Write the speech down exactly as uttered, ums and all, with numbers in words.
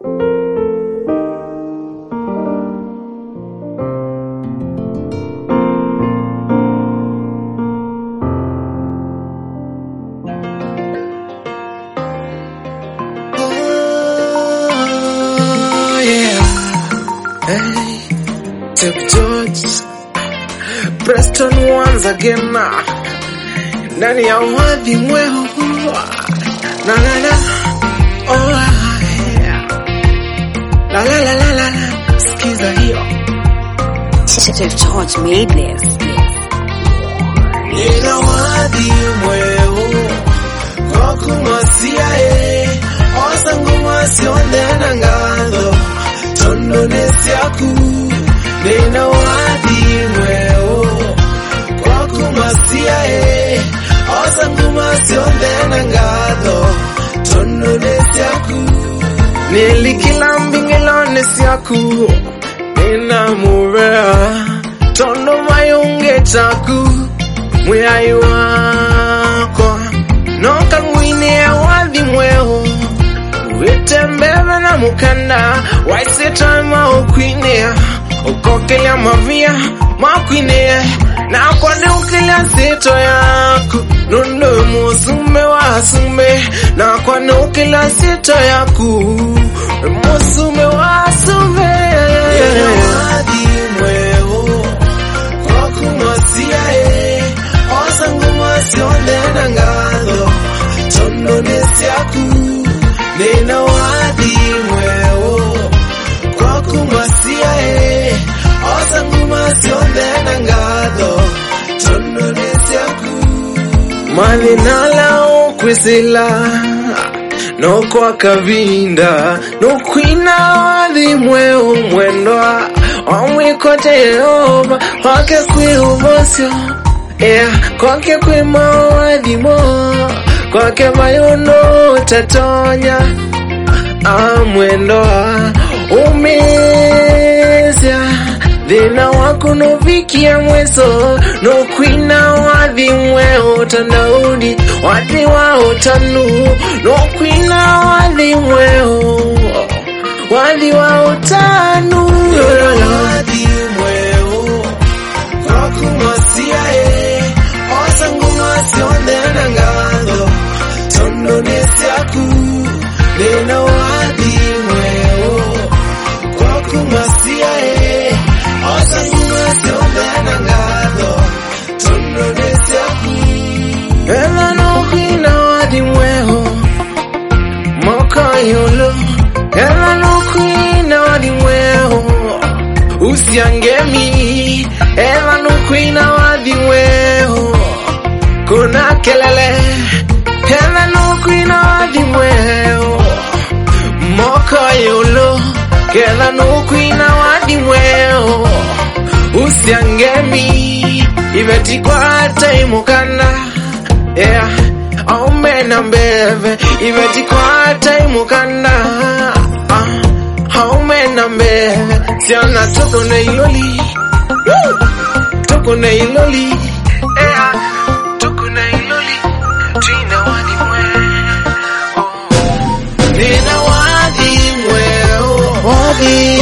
Preston once again na ndani ya wadhi mweo na na na oh yeah. La la la la la skiza hiyo Chef George made this. Nina wadhi mweo kwa kumasia e osangu masionde na ngado tondo nesiaku Nina wadhi mweo kwa kumasia e osangu masionde na ngado tondo nesiaku Nilikila mbingelo nesiaku Nina murea tondo mayunge chaku Muyai wako Noka mwine ya wadhi mweo Witembebe na mukanda Waise time ukwinea Ukokelea mavia makwinea Na kwande ukelea sito yako Nundo musume wa sume Na kwande ukelea sito yako Musume wa sume Yena wadhi mweo Kwa kumasia e Osangu masionde na ngado Tondo nesiaku Nina wadhi mweo Kwa kumasia e Osangu masionde na ngado Tondo nesiaku Mali nala ukwisila No kwa kavinda No kwina wadhi mweo mwendwa Omwikote Yehova Wake kwi ubosyo Yeah, kwake kwi mawadhi mo Kwake mayono tatonya Amwendoa umezya Dhina wako no viki ya mweso No kwina wadhi mweo tandaudi Wadhi wao tanu No kwina wadhi mweo Wadhi wao tanu Wadhi mweo Kwa kumasia e Osangu masionde na ngado Tondo nesiaku Nina wadhi mweo Kwa kumasia e Osangu masionde na ngado Tondo nesiaku Ela no kwina wadhi mweo Moka yolo Ela no kwina wadhi mweo Usiangemi Ela no kwina wadhi mweo Kuna kelele Ela no kwina wadhi mweo Moka yolo Ela no kwina wadhi mweo Usiangemi Ibeti kwa hata imukanda Yeah Aumena mbeve Ibeti kwa hata imukanda Ah Aumena mbeve Siana toko na iloli Woo Toko na iloli Yeah Toko na iloli Trina wadhi mweo Nina wadhi mweo Wadhi